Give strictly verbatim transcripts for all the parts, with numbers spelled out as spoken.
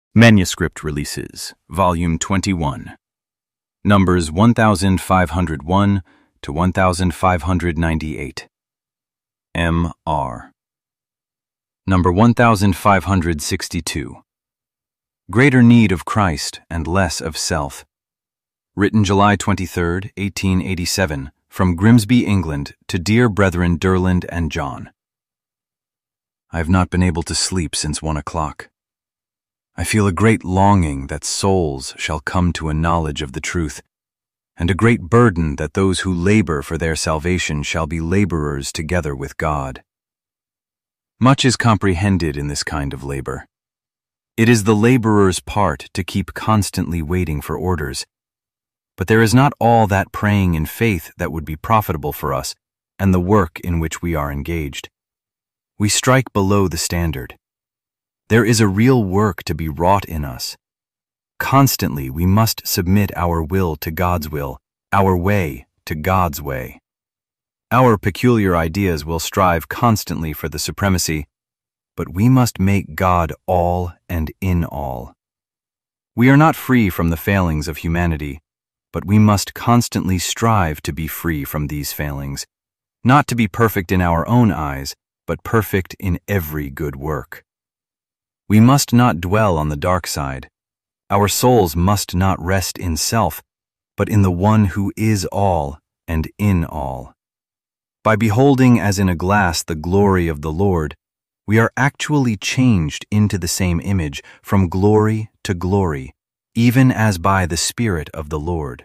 Manuscript Releases, Volume twenty-one, Numbers one thousand five hundred one to one thousand five hundred ninety-eight. M R Number one thousand five hundred sixty-two. Greater Need of Christ and Less of Self. Written July twenty-third, eighteen eighty-seven, from Grimsby, England, to dear brethren Derland and John. I have not been able to sleep since one o'clock. I feel a great longing that souls shall come to a knowledge of the truth, and a great burden that those who labor for their salvation shall be laborers together with God. Much is comprehended in this kind of labor. It is the laborer's part to keep constantly waiting for orders, but there is not all that praying in faith that would be profitable for us and the work in which we are engaged. We strike below the standard. There is a real work to be wrought in us. Constantly we must submit our will to God's will, our way to God's way. Our peculiar ideas will strive constantly for the supremacy, but we must make God all and in all. We are not free from the failings of humanity, but we must constantly strive to be free from these failings, not to be perfect in our own eyes, but perfect in every good work. We must not dwell on the dark side. Our souls must not rest in self, but in the one who is all and in all. By beholding as in a glass the glory of the Lord, we are actually changed into the same image from glory to glory, even as by the Spirit of the Lord.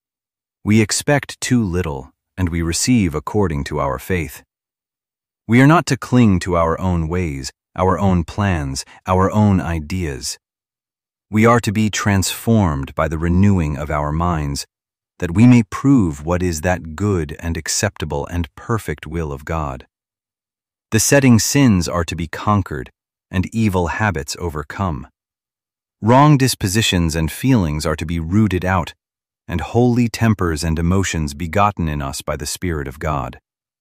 We expect too little, and we receive according to our faith. We are not to cling to our own ways, our own plans, our own ideas. We are to be transformed by the renewing of our minds, that we may prove what is that good and acceptable and perfect will of God. The setting sins are to be conquered, and evil habits overcome. Wrong dispositions and feelings are to be rooted out, and holy tempers and emotions begotten in us by the Spirit of God.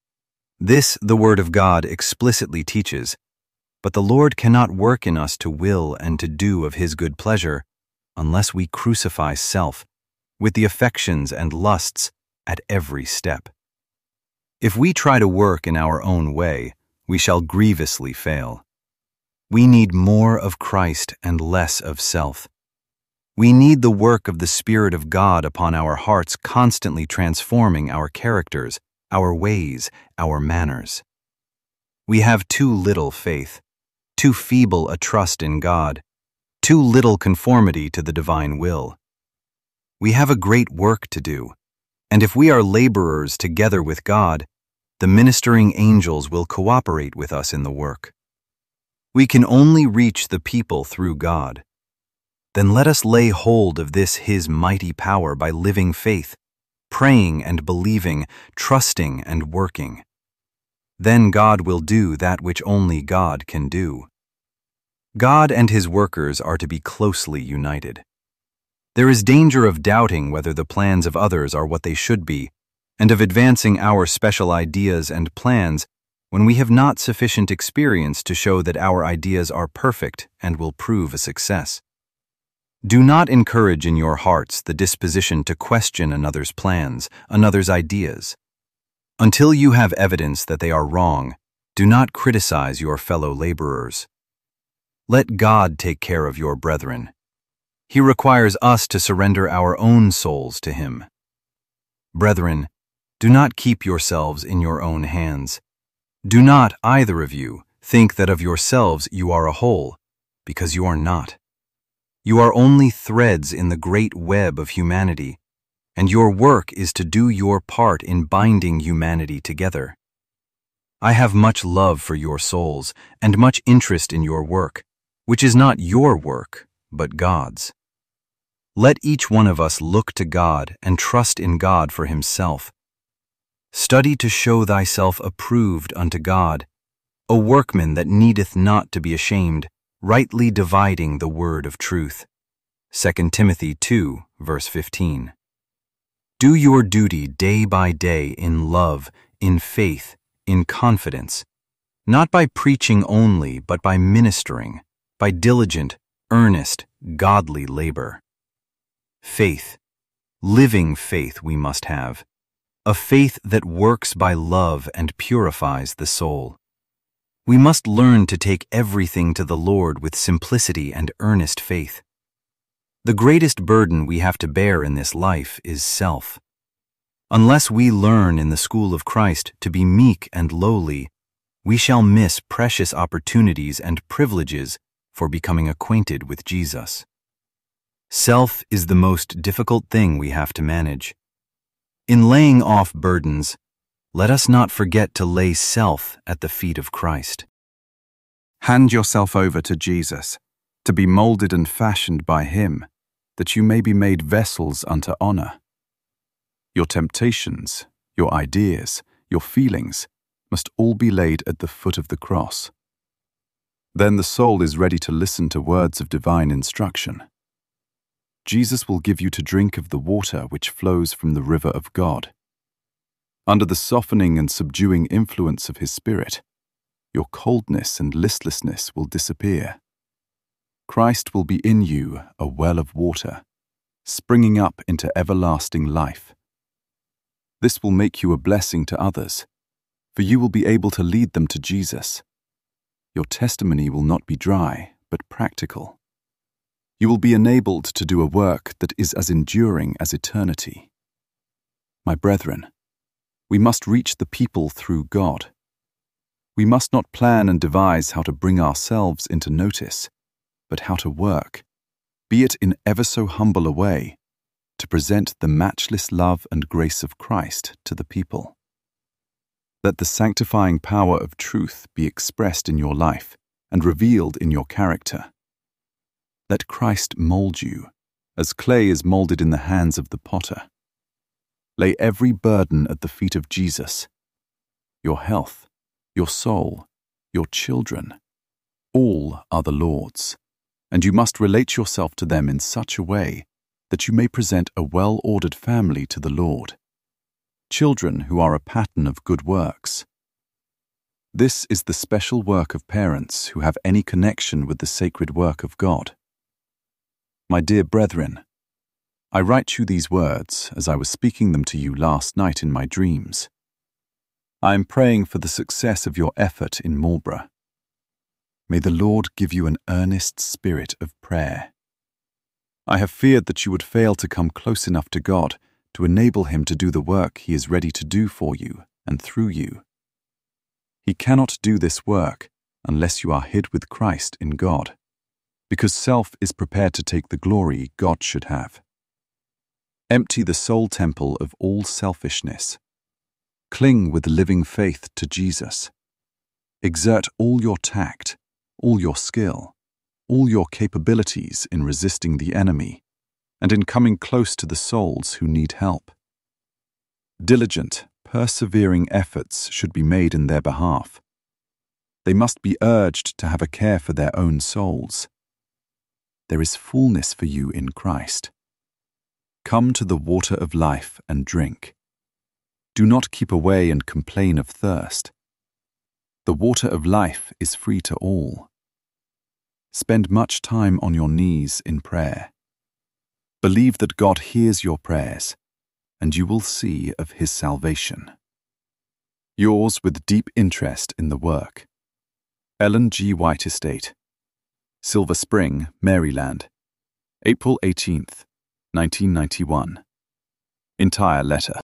This the Word of God explicitly teaches, but the Lord cannot work in us to will and to do of His good pleasure unless we crucify self with the affections and lusts at every step. If we try to work in our own way, we shall grievously fail. We need more of Christ and less of self. We need the work of the Spirit of God upon our hearts, constantly transforming our characters, our ways, our manners. We have too little faith, too feeble a trust in God, too little conformity to the divine will. We have a great work to do, and if we are laborers together with God, the ministering angels will cooperate with us in the work. We can only reach the people through God. Then let us lay hold of this His mighty power by living faith, praying and believing, trusting and working. Then God will do that which only God can do. God and His workers are to be closely united. There is danger of doubting whether the plans of others are what they should be, and of advancing our special ideas and plans when we have not sufficient experience to show that our ideas are perfect and will prove a success. Do not encourage in your hearts the disposition to question another's plans, another's ideas. Until you have evidence that they are wrong, do not criticize your fellow laborers. Let God take care of your brethren. He requires us to surrender our own souls to Him. Brethren, do not keep yourselves in your own hands. Do not, either of you, think that of yourselves you are a whole, because you are not. You are only threads in the great web of humanity, and your work is to do your part in binding humanity together. I have much love for your souls, and much interest in your work, which is not your work, but God's. Let each one of us look to God and trust in God for himself. Study to show thyself approved unto God, a workman that needeth not to be ashamed, rightly dividing the word of truth. Second Timothy two, verse fifteen. Do your duty day by day in love, in faith, in confidence, not by preaching only, but by ministering, by diligent, earnest, godly labor. Faith, living faith we must have, a faith that works by love and purifies the soul. We must learn to take everything to the Lord with simplicity and earnest faith. The greatest burden we have to bear in this life is self. Unless we learn in the school of Christ to be meek and lowly, we shall miss precious opportunities and privileges for becoming acquainted with Jesus. Self is the most difficult thing we have to manage. In laying off burdens, let us not forget to lay self at the feet of Christ. Hand yourself over to Jesus, to be molded and fashioned by Him, that you may be made vessels unto honor. Your temptations, your ideas, your feelings must all be laid at the foot of the cross. Then the soul is ready to listen to words of divine instruction. Jesus will give you to drink of the water which flows from the river of God. Under the softening and subduing influence of His Spirit, your coldness and listlessness will disappear. Christ will be in you a well of water, springing up into everlasting life. This will make you a blessing to others, for you will be able to lead them to Jesus. Your testimony will not be dry, but practical. You will be enabled to do a work that is as enduring as eternity. My brethren, we must reach the people through God. We must not plan and devise how to bring ourselves into notice, but how to work, be it in ever so humble a way, to present the matchless love and grace of Christ to the people. Let the sanctifying power of truth be expressed in your life and revealed in your character. Let Christ mold you, as clay is molded in the hands of the potter. Lay every burden at the feet of Jesus. Your health, your soul, your children, all are the Lord's, and you must relate yourself to them in such a way that you may present a well-ordered family to the Lord, children who are a pattern of good works. This is the special work of parents who have any connection with the sacred work of God. My dear brethren, I write you these words as I was speaking them to you last night in my dreams. I am praying for the success of your effort in Marlborough. May the Lord give you an earnest spirit of prayer. I have feared that you would fail to come close enough to God to enable Him to do the work He is ready to do for you and through you. He cannot do this work unless you are hid with Christ in God, because self is prepared to take the glory God should have. Empty the soul temple of all selfishness. Cling with living faith to Jesus. Exert all your tact, all your skill, all your capabilities in resisting the enemy and in coming close to the souls who need help. Diligent, persevering efforts should be made in their behalf. They must be urged to have a care for their own souls. There is fullness for you in Christ. Come to the water of life and drink. Do not keep away and complain of thirst. The water of life is free to all. Spend much time on your knees in prayer. Believe that God hears your prayers, and you will see of His salvation. Yours with deep interest in the work. Ellen G. White Estate, Silver Spring, Maryland, April eighteenth, nineteen ninety-one. Entire letter.